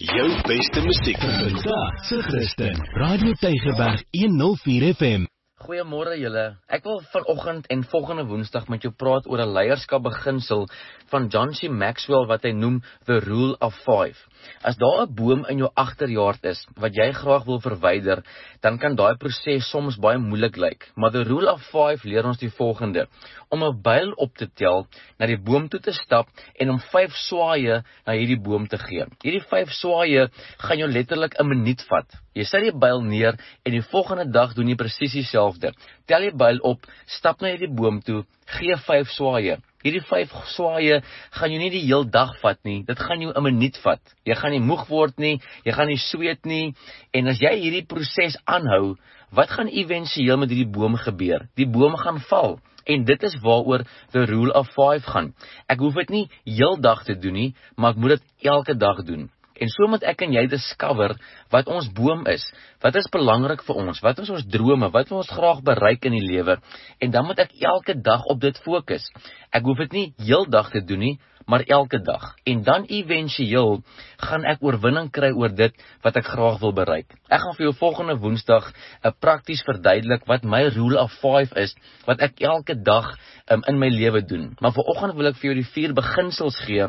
Jou beste musiek vandag se Christen. Radio Tygerberg 104 FM. Goeiemôre julle. Ek wil vanoggend en volgende Woensdag met jou praat oor 'n leierskap beginsel van John C. Maxwell wat hy noem The Rule of 5. As daar 'n boom in jou agterjaard is wat jy graag wil verwyder, dan kan daai proses soms baie moeilik lyk. Maar The Rule of 5 leer ons die volgende: om 'n byl op te tel, na die boom toe te stap en om 5 swaaye na hierdie boom te gee. Hierdie 5 swaaye gaan jou letterlik 'n minuut vat. Jy sit die byl neer en die volgende dag doen jy presies dieselfde. Tel die byl op, stap na hierdie boom toe, gee 5 swaaye. Hierdie 5 swaaye gaan jou nie die heel dag vat nie, dit gaan jou 'n minuut vat. Jy gaan nie moeg word nie, jy gaan nie sweet nie, en as jy hierdie proses aanhou, wat gaan éventueel met hierdie boom gebeur? Die boom gaan val. En dit is waaroor The Rule of 5 gaan. Ek hoef dit nie heeldag te doen nie, maar ek moet dit elke dag doen. En so moet ek en jy discover wat ons boom is, wat is belangrik vir ons, wat is ons drome, wat wil ons graag bereik in die lewe, en dan moet ek elke dag op dit fokus. Ek hoef dit nie heeldag te doen nie, maar elke dag. En dan éventueel gaan ek oorwinning kry oor dit wat ek graag wil bereik. Ek gaan vir jou volgende Woensdag prakties verduidelik wat my Rule of 5 is, wat ek elke dag in my lewe doen. Maar vanoggend wil ek vir jou die 4 beginsels gee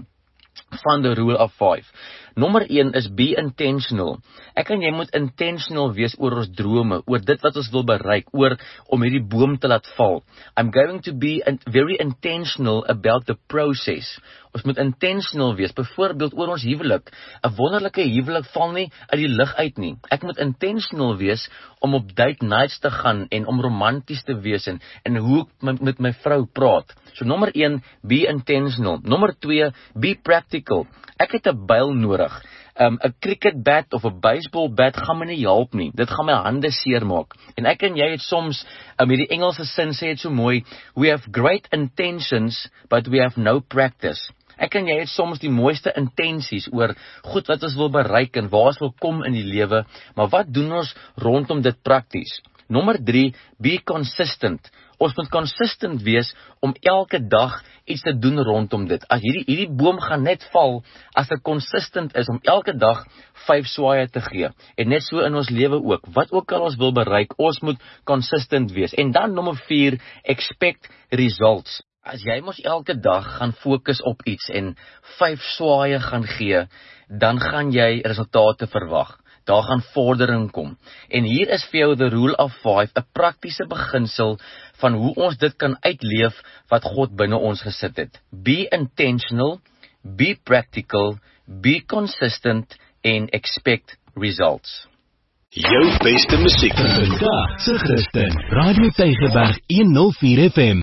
van the Rule of 5. Nommer 1 is be intentional. Ek en jy moet intentional wees oor ons drome, oor dit wat ons wil bereik, oor om hierdie boom te laat val. I'm going to be very intentional about the process. Ons moet intentional wees, byvoorbeeld oor ons huwelik. 'n Wonderlike huwelik val nie uit die lug uit nie. Ek moet intentional wees om op date nights te gaan en om romanties te wees en hoe ek met my vrou praat. So nommer 1, be intentional. Nommer 2, be practical. Ek het 'n byl nodig. 'n cricket bat of 'n baseball bat gaan my nie help nie. Dit gaan my hande seermaak. En ek en jy het soms, hierdie Engelse sin sê dit so mooi, we have great intentions, but we have no practice. Ek en jy het soms die mooiste intensies oor goed wat ons wil bereik en waar ons wil kom in die lewe, maar wat doen ons rondom dit prakties? Nommer 3, be consistent. Ons moet consistent wees om elke dag iets te doen rondom dit. As hierdie boom gaan net val as dit consistent is om elke dag 5 swaaye te gee. En net so in ons lewe ook. Wat ook al ons wil bereik, ons moet consistent wees. En dan nommer 4, expect results. As jy mos elke dag gaan fokus op iets en 5 swaaye gaan gee, dan gaan jy resultate verwag. Daar gaan vordering kom. En hier is vir jou the Rule of 5, 'n praktiese beginsel van hoe ons dit kan uitleef wat God binne ons gesit het. Be intentional, be practical, be consistent en expect results. Jou beste musiek vandag se Christen. Radio Tygerberg 104 FM.